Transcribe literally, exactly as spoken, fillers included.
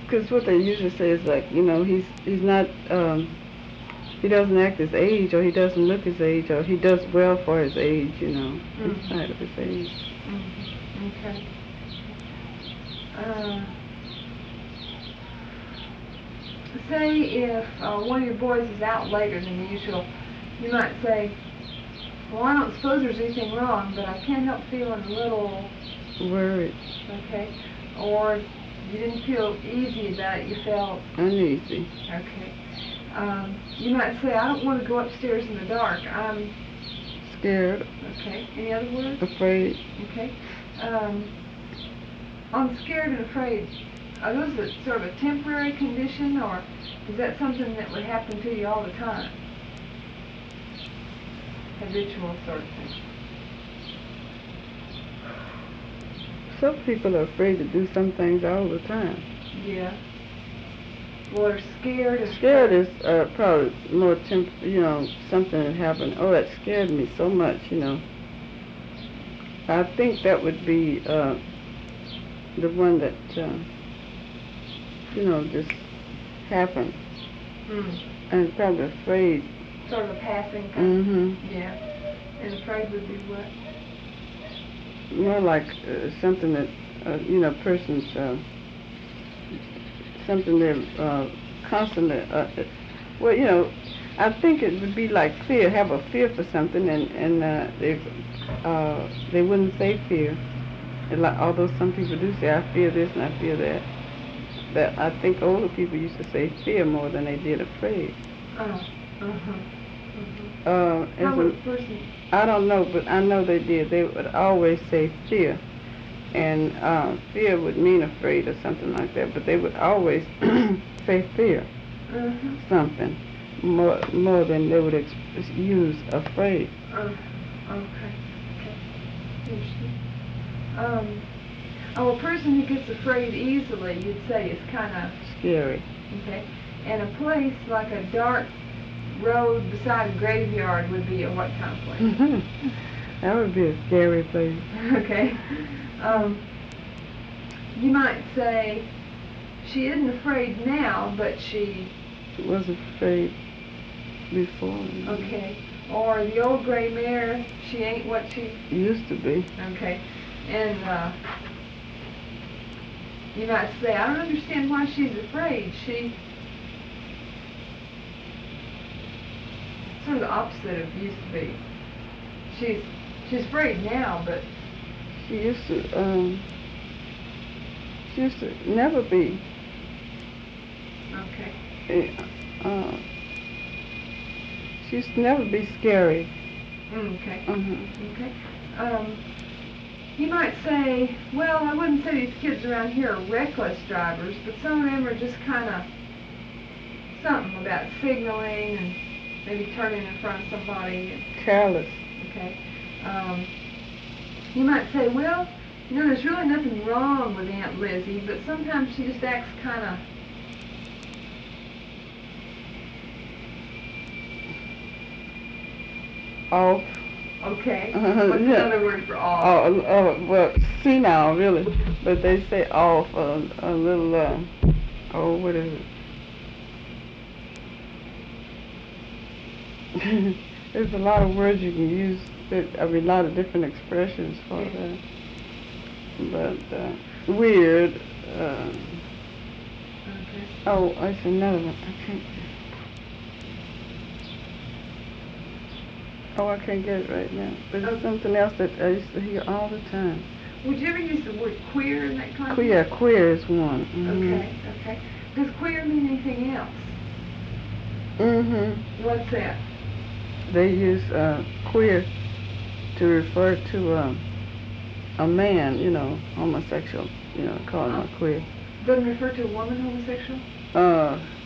Because what they usually say is like, you know, he's he's not, um, he doesn't act his age, or he doesn't look his age, or he does well for his age, you know, Mm-hmm. in spite of his age. Mm-hmm. Okay. Uh, say if uh, one of your boys is out later than usual, you might say, well, I don't suppose there's anything wrong, but I can't help feeling a little Worried. Okay. Or you didn't feel easy about it, you felt uneasy. Okay. Um, you might say, I don't want to go upstairs in the dark. I'm scared. Okay. Any other words? Afraid. Okay. Um, on scared and afraid, are those a, sort of a temporary condition, or is that something that would happen to you all the time? Habitual sort of thing. Some people are afraid to do some things all the time. Yeah. Well, they're scared. Is scared is uh, probably more temp. You know, something that happened. Oh, that scared me so much. You know. I think that would be uh, the one that uh, you know just happened. Mm. And probably afraid. Sort of a passing kind. Mm-hmm. Yeah. And afraid would be what? More like uh, something that, uh, you know, person's, uh, something they're uh, constantly, uh, well, you know, I think it would be like fear, have a fear for something, and, and uh, they, uh, they wouldn't say fear. And like, although some people do say, I fear this and I fear that. But I think older people used to say fear more than they did afraid. Oh, uh-huh. Uh-huh. Uh, How as would a a person... I don't know, but I know they did. They would always say fear. And uh, fear would mean afraid or something like that, but they would always say fear, uh-huh. something, more more than they would ex- use afraid. Oh, okay. Okay. Interesting. Um, oh, a person who gets afraid easily, you'd say, is kind of... Scary. Okay. And a place like a dark road beside a graveyard would be a what kind of place? That would be a scary place. Okay. Um, you might say, she isn't afraid now, but she... was afraid before. Okay. Or the old gray mare, she ain't what she... used to be. Okay. And uh, you might say, I don't understand why she's afraid. She... sort of the opposite of used to be. She's she's afraid now, but She used to, um, she used to never be. Okay. Uh, she used to never be scary. Mm, okay. Uh-huh. Okay. Um, you might say, well, I wouldn't say these kids around here are reckless drivers, but some of them are just kind of something about signaling and maybe turning in front of somebody. And, Careless. okay. Um, you might say, well, you know, there's really nothing wrong with Aunt Lizzie, but sometimes she just acts kind of... Off. Okay. Uh, What's yeah. another word for off? Oh, uh, well, senile, really. But they say off, uh, a little, uh, oh, what is it? There's a lot of words you can use, that, I mean, a lot of different expressions for that. But, uh, weird, uh, Okay. oh, that's another one, I can't, oh, I can't get it right now. But it's Okay. something else that I used to hear all the time. Would you ever use the word queer in that context? Queer, queer is one. Mm-hmm. Okay, okay. Does queer mean anything else? Mm-hmm. What's that? They use uh, queer to refer to um, a man, you know, homosexual, you know, call him Oh. a queer. Doesn't refer to a woman homosexual? Uh,